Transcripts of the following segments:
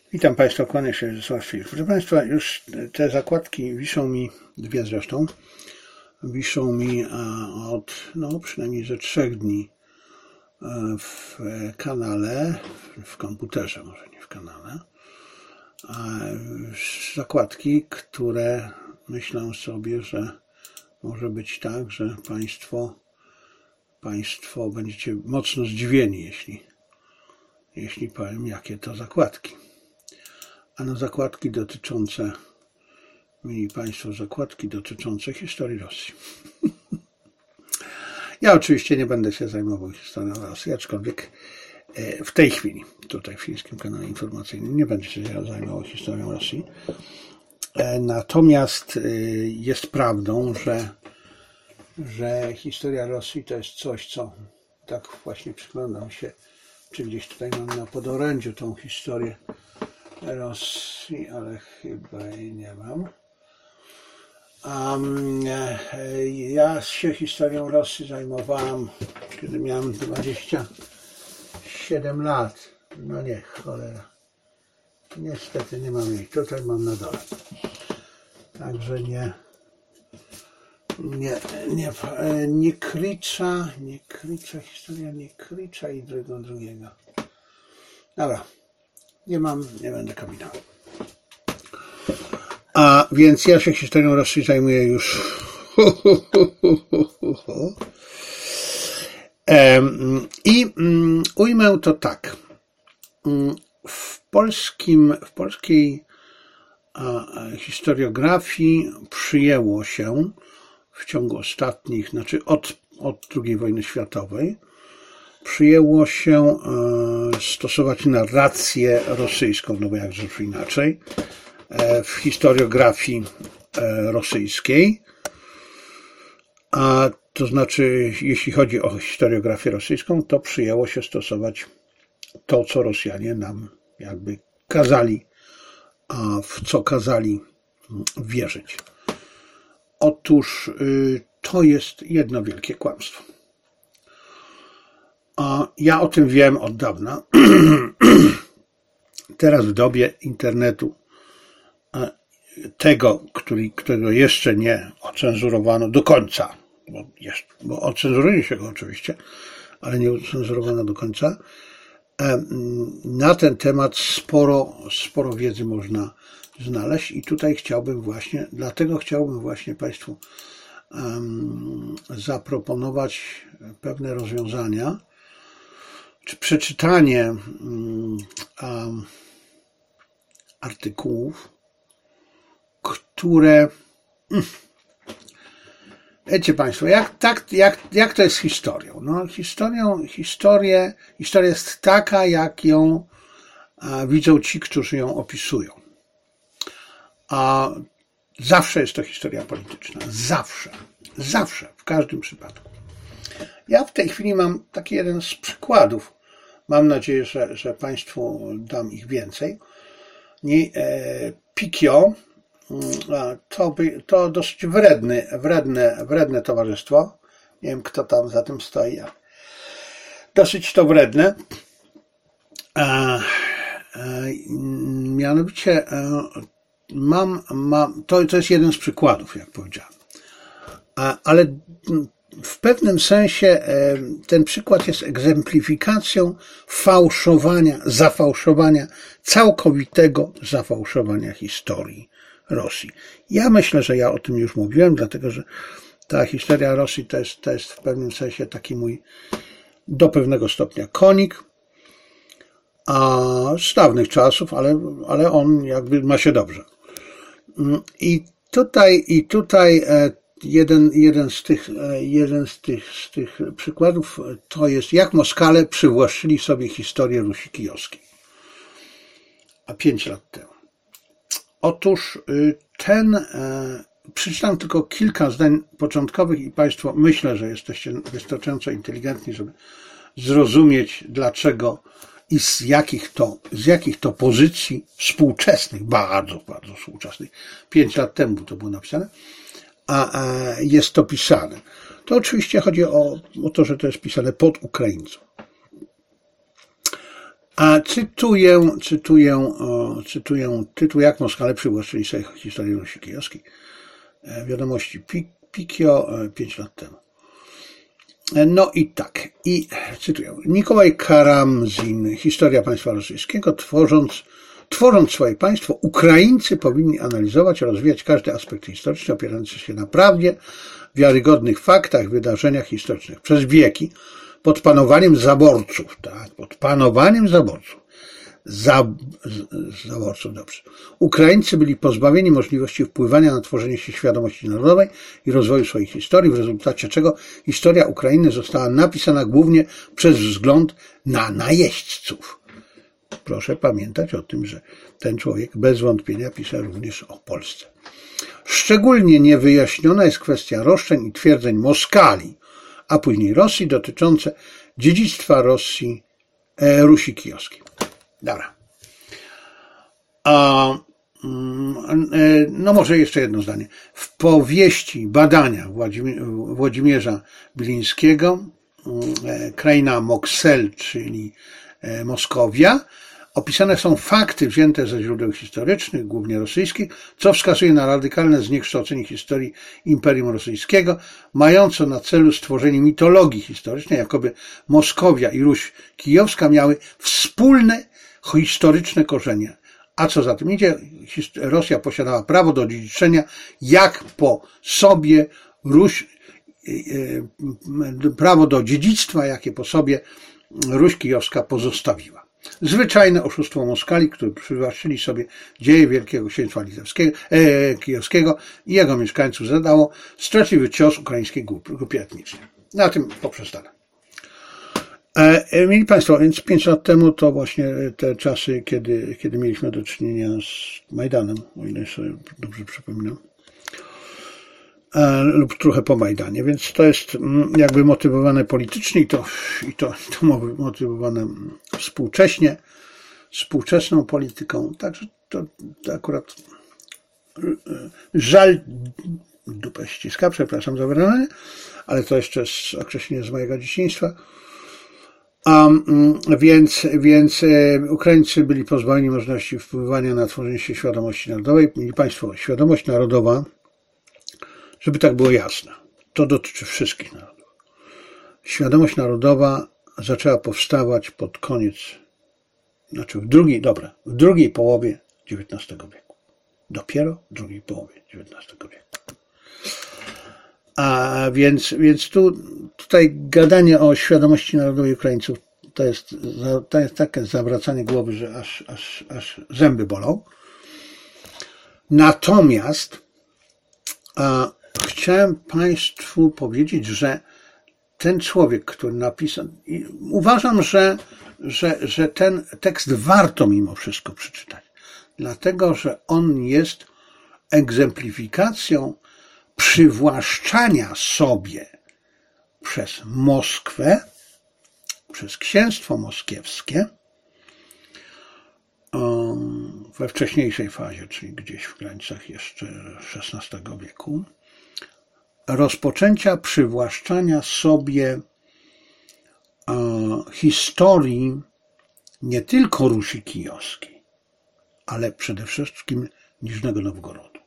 Witam Państwa, kłaniam się Zdzisław Filip. Proszę Państwa, już te zakładki wiszą mi, dwie zresztą, wiszą mi przynajmniej ze 3 dni w kanale, w komputerze, może nie w kanale. Zakładki, które myślę sobie, że może być tak, że Państwo będziecie mocno zdziwieni, jeśli powiem, jakie to zakładki. Ano zakładki dotyczące, mili Państwo, zakładki dotyczące historii Rosji. Ja oczywiście nie będę się zajmował historią Rosji, aczkolwiek w tej chwili, tutaj w Fińskim Kanale Informacyjnym, nie będę się zajmował historią Rosji. Natomiast jest prawdą, że historia Rosji to jest coś, co tak właśnie przyglądam się, czy gdzieś tutaj mam na podorędziu tą historię Rosji, ale chyba jej nie mam. Ja się historią Rosji zajmowałem, kiedy miałem 27 lat. No nie, cholera. Niestety nie mam jej. Tutaj mam na dole. Także nie Kricza, historia nie Kricza i drugiego. Dobra. Nie będę kombinował. A więc ja się historią Rosji zajmuję już i ujmę to tak. W polskiej historiografii przyjęło się w ciągu ostatnich, od II wojny światowej, przyjęło się stosować narrację rosyjską, no bo jak rzecz inaczej, w historiografii rosyjskiej. A to znaczy, jeśli chodzi o historiografię rosyjską, to przyjęło się stosować to, co Rosjanie nam jakby kazali, w co kazali wierzyć. Otóż to jest jedno wielkie kłamstwo. Ja o tym wiem od dawna. Teraz w dobie internetu, którego jeszcze nie ocenzurowano do końca, bo ocenzuruje się go oczywiście, ale nie ocenzurowano do końca, na ten temat sporo wiedzy można znaleźć i tutaj dlatego chciałbym właśnie Państwu zaproponować pewne rozwiązania, czy przeczytanie artykułów, które wiecie Państwo, jak to jest z historią? No, historia jest taka, jak ją widzą ci, którzy ją opisują. A zawsze jest to historia polityczna. Zawsze, w każdym przypadku. Ja w tej chwili mam taki jeden z przykładów. Mam nadzieję, że Państwu dam ich więcej. Pikio to dosyć wredne towarzystwo. Nie wiem, kto tam za tym stoi. Dosyć to wredne. Mianowicie to jest jeden z przykładów, jak powiedziałem. Ale w pewnym sensie ten przykład jest egzemplifikacją całkowitego zafałszowania historii Rosji. Ja myślę, że ja o tym już mówiłem, dlatego że ta historia Rosji to jest w pewnym sensie taki mój do pewnego stopnia konik, z dawnych czasów, ale on jakby ma się dobrze. I tutaj jeden z tych przykładów to jest, jak Moskale przywłaszczyli sobie historię Rusi Kijowskiej. 5 lat temu. Otóż przeczytam tylko kilka zdań początkowych i Państwo myślę, że jesteście wystarczająco inteligentni, żeby zrozumieć, dlaczego i z jakich to pozycji współczesnych, bardzo współczesnych, 5 lat temu to było napisane, jest to pisane. To oczywiście chodzi o to, że to jest pisane pod Ukraińcą. A cytuję tytuł Jak Moskale przywłaszczyli sobie historię Rusi Kijowskiej. Wiadomości Pikio 5 lat temu. No i tak, cytuję. Nikołaj Karamzin, Historia państwa rosyjskiego, tworząc swoje państwo, Ukraińcy powinni analizować, rozwijać każdy aspekt historyczny, opierający się na prawdzie, wiarygodnych faktach, wydarzeniach historycznych. Przez wieki, pod panowaniem zaborców, tak, pod panowaniem zaborców, dobrze. Ukraińcy byli pozbawieni możliwości wpływania na tworzenie się świadomości narodowej i rozwoju swojej historii, w rezultacie czego historia Ukrainy została napisana głównie przez wzgląd na najeźdźców. Proszę pamiętać o tym, że ten człowiek bez wątpienia pisze również o Polsce. Szczególnie niewyjaśniona jest kwestia roszczeń i twierdzeń Moskali, a później Rosji dotyczące dziedzictwa Rusi Kijowskiej. Dobra. No może jeszcze jedno zdanie. W powieści badania Włodzimierza Bilińskiego Kraina Moksel, czyli Moskowia, opisane są fakty wzięte ze źródeł historycznych, głównie rosyjskich, co wskazuje na radykalne zniekształcenie historii Imperium Rosyjskiego, mające na celu stworzenie mitologii historycznej, jakoby Moskowia i Ruś Kijowska miały wspólne historyczne korzenie. A co za tym idzie, Rosja posiadała prawo do dziedziczenia, jak po sobie prawo do dziedzictwa, jakie po sobie Ruś Kijowska pozostawiła. Zwyczajne oszustwo Moskali, które przywłaszczyli sobie dzieje Wielkiego Księstwa Kijowskiego i jego mieszkańców, zadało straszliwy cios ukraińskiej grupie etnicznej. Na tym poprzestanę. Mieli Państwo, więc 5 lat temu to właśnie te czasy, kiedy mieliśmy do czynienia z Majdanem, o ile sobie dobrze przypominam, lub trochę po Majdanie, więc to jest jakby motywowane politycznie i to motywowane współczesną polityką, także to akurat żal dupę ściska, przepraszam za wyrażenie, ale to jeszcze jest określenie z mojego dzieciństwa. Więc Ukraińcy byli pozbawieni możliwości wpływania na tworzenie się świadomości narodowej. Mieli Państwo, świadomość narodowa, żeby tak było jasne, to dotyczy wszystkich narodów. Świadomość narodowa zaczęła powstawać pod koniec, znaczy w drugiej połowie XIX wieku. Dopiero w drugiej połowie XIX wieku. A więc tutaj gadanie o świadomości narodowej Ukraińców to jest takie zawracanie głowy, że aż zęby bolą. Natomiast chciałem Państwu powiedzieć, że ten człowiek, który napisał, uważam, że ten tekst warto mimo wszystko przeczytać, dlatego że on jest egzemplifikacją przywłaszczania sobie przez Moskwę, przez księstwo moskiewskie we wcześniejszej fazie, czyli gdzieś w granicach jeszcze XVI wieku, rozpoczęcia przywłaszczania sobie historii nie tylko Rusi Kijowskiej, ale przede wszystkim Niżnego Nowgorodu.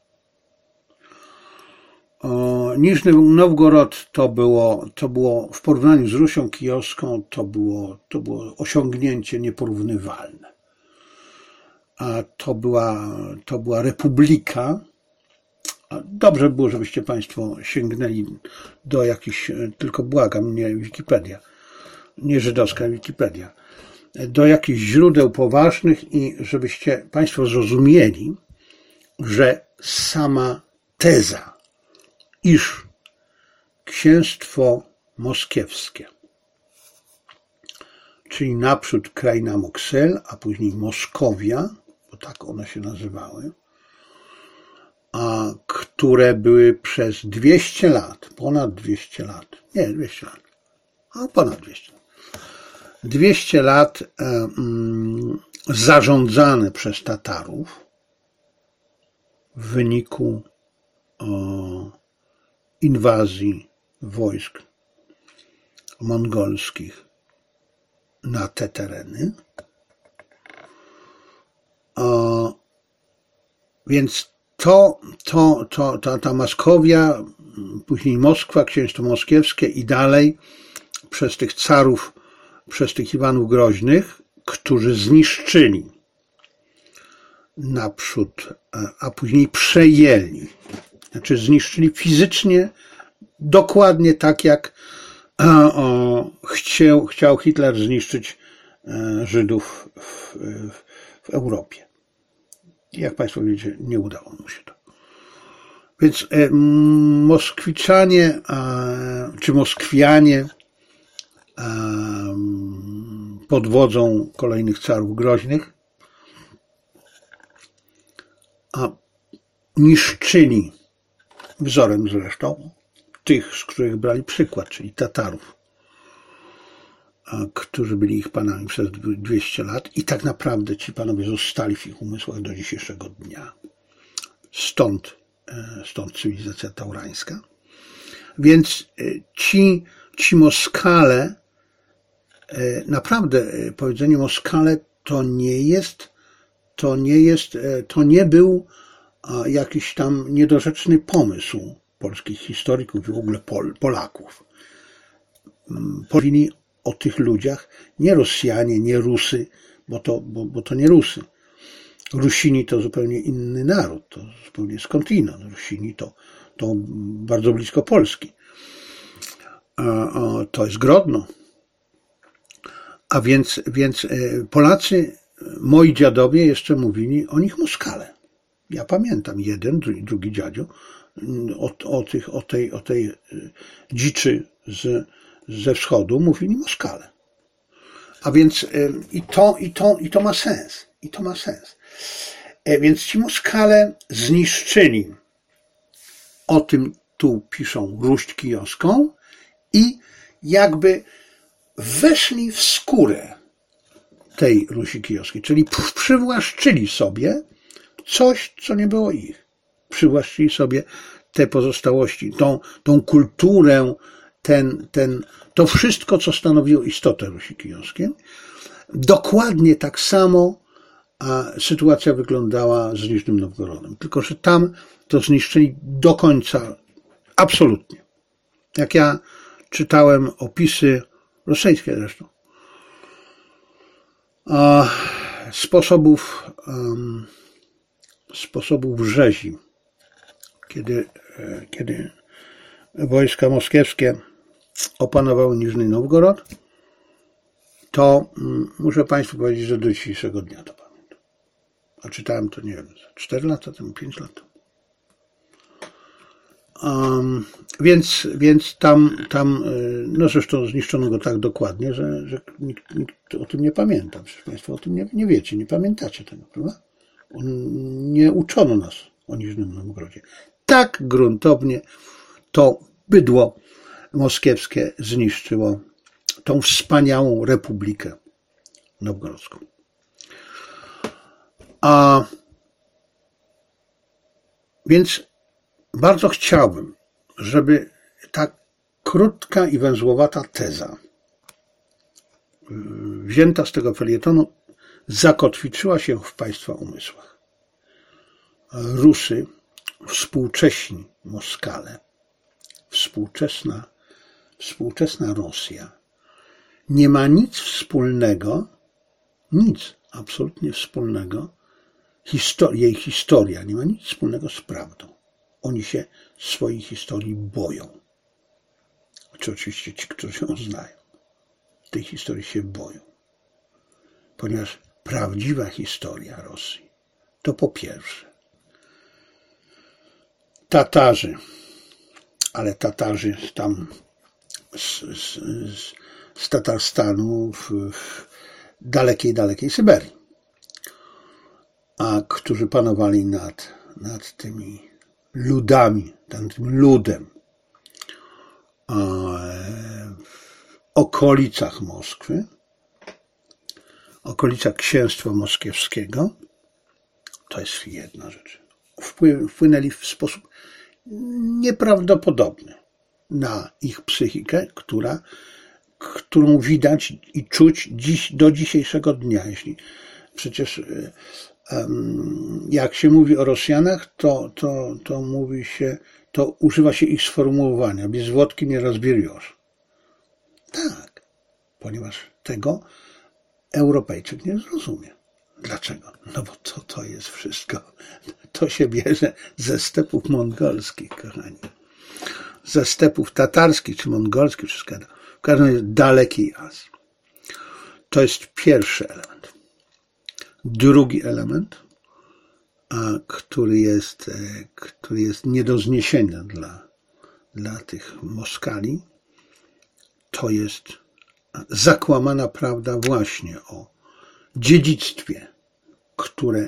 Niżny Nowgorod to było w porównaniu z Rusią Kijowską to było osiągnięcie nieporównywalne. A to była republika. Dobrze było, żebyście Państwo sięgnęli do jakichś, tylko błagam, nie Wikipedia, nie żydowska Wikipedia, do jakichś źródeł poważnych i żebyście Państwo zrozumieli, że sama teza, iż księstwo moskiewskie, czyli naprzód Kraina Moksel, a później Moskowia, bo tak one się nazywały, które były przez 200 lat, ponad 200 lat, nie 200 lat, a ponad 200 lat, 200 lat zarządzane przez Tatarów w wyniku inwazji wojsk mongolskich na te tereny, Więc ta Maskowia, później Moskwa, księstwo moskiewskie i dalej przez tych carów, przez tych Iwanów Groźnych, którzy zniszczyli naprzód, a później przejęli. Znaczy zniszczyli fizycznie dokładnie tak, jak chciał Hitler zniszczyć Żydów w Europie. Jak Państwo wiecie, nie udało mu się to. Więc Moskwiczanie czy Moskwianie pod wodzą kolejnych carów groźnych niszczyli, wzorem zresztą, tych, z których brali przykład, czyli Tatarów, którzy byli ich panami przez 200 lat i tak naprawdę ci panowie zostali w ich umysłach do dzisiejszego dnia. Stąd cywilizacja taurańska. Więc ci Moskale, naprawdę powiedzenie Moskale to nie był jakiś tam niedorzeczny pomysł polskich historyków i w ogóle Polaków. Mówili o tych ludziach nie Rosjanie, nie Rusy, bo to nie Rusy. Rusini to zupełnie inny naród, to zupełnie skądinąd. Rusini to bardzo blisko Polski. To jest Grodno. A więc Polacy, moi dziadowie jeszcze mówili o nich Moskale. Ja pamiętam jeden, drugi dziadzio o tej dziczy ze wschodu mówili Moskale. A więc i to ma sens. I to ma sens. Więc ci Moskale zniszczyli, o tym tu piszą, Ruść Kijowską i jakby weszli w skórę tej Rusi Kijowskiej, czyli przywłaszczyli sobie coś, co nie było ich. Przywłaszczyli sobie te pozostałości, tą kulturę, to wszystko, co stanowiło istotę Rusi Kijowskiej. Dokładnie tak samo sytuacja wyglądała z Niżnym Nowgorodem. Tylko że tam to zniszczyli do końca, absolutnie. Jak ja czytałem opisy, rosyjskie zresztą, sposobów rzezi, kiedy wojska moskiewskie opanowały Niżny Nowgorod, to muszę Państwu powiedzieć, że do dzisiejszego dnia to pamiętam. A czytałem to, nie wiem, 4 lata temu, 5 lat temu. Więc tam no zresztą zniszczono go tak dokładnie, że nikt o tym nie pamięta. Przecież Państwo o tym nie wiecie, nie pamiętacie tego, prawda? Nie uczono nas o Niżnym Nowgorodzie. Tak gruntownie to bydło moskiewskie zniszczyło tą wspaniałą republikę nowgorodzką. Więc bardzo chciałbym, żeby ta krótka i węzłowata teza wzięta z tego felietonu zakotwiczyła się w Państwa umysłach. Rusy, współcześni Moskale, współczesna Rosja nie ma nic wspólnego, nic absolutnie wspólnego, jej historia nie ma nic wspólnego z prawdą. Oni się swojej historii boją. Czy oczywiście ci, którzy ją znają, tej historii się boją. Ponieważ prawdziwa historia Rosji to po pierwsze Tatarzy, ale Tatarzy tam z Tatarstanu w dalekiej Syberii, którzy panowali nad tymi ludami, tym ludem w okolicach Moskwy, okolicach Księstwa Moskiewskiego. To jest jedna rzecz. Wpłynęli w sposób nieprawdopodobny na ich psychikę, którą widać i czuć do dzisiejszego dnia. Jeśli przecież jak się mówi o Rosjanach, to mówi się, to używa się ich sformułowania. Bez wódki nie rozbierz. Tak, ponieważ tego Europejczyk nie zrozumie. Dlaczego? No bo to jest wszystko. To się bierze ze stepów mongolskich, kochani. Ze stepów tatarskich czy mongolskich, wszystko. W każdym razie dalekiej Azji. To jest pierwszy element. Drugi element, który jest nie do zniesienia dla tych Moskali, to jest zakłamana prawda właśnie o dziedzictwie, które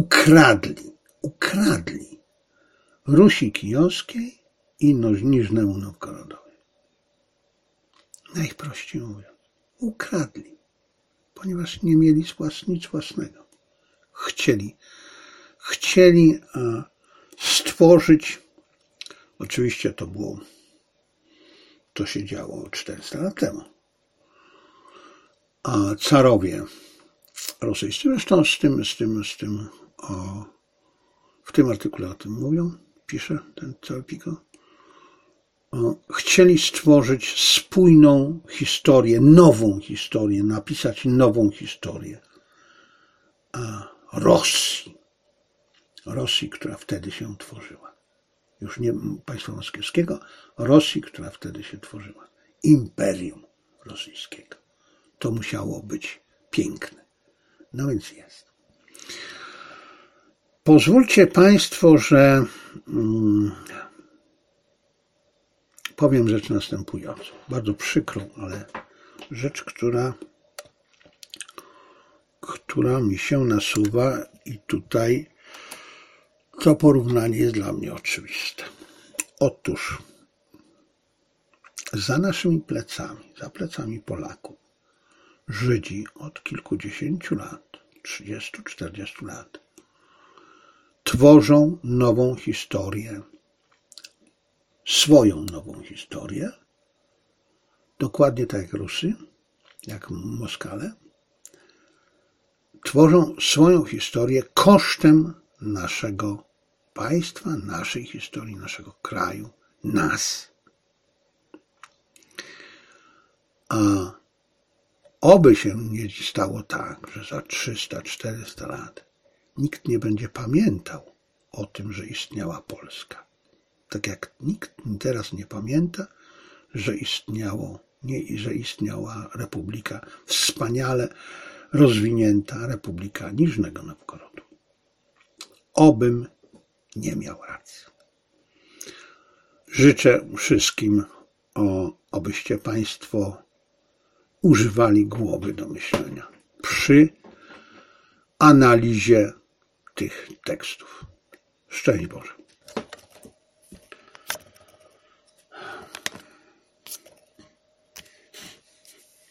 ukradli Rusi Kijowskiej i Niżnemu Nowgorodowi. Najprościej mówiąc, ukradli, ponieważ nie mieli nic własnego. Chcieli stworzyć, oczywiście to się działo 400 lat temu, a carowie rosyjscy, zresztą w tym artykule o tym mówią, pisze ten cały Pico, chcieli stworzyć spójną historię, nową historię, napisać nową historię Rosji, która wtedy się tworzyła. Już nie państwa moskiewskiego, Rosji, która wtedy się tworzyła. Imperium rosyjskiego. To musiało być piękne. No więc jest. Pozwólcie państwo, że powiem rzecz następującą. Bardzo przykrą, ale rzecz, która mi się nasuwa i tutaj to porównanie jest dla mnie oczywiste. Otóż za naszymi plecami, za plecami Polaków, Żydzi od kilkudziesięciu lat, 30-40 lat, tworzą nową historię, swoją nową historię, dokładnie tak jak Rusy, jak Moskale, tworzą swoją historię kosztem naszego państwa, naszej historii, naszego kraju, nas. A oby się nie stało tak, że za 300-400 lat nikt nie będzie pamiętał o tym, że istniała Polska. Tak jak nikt teraz nie pamięta, że istniała republika, wspaniale rozwinięta republika Niżnego Nowgorodu. Obym nie miał racji. Życzę wszystkim, abyście państwo używali głowy do myślenia przy analizie tych tekstów. Szczęść Boże.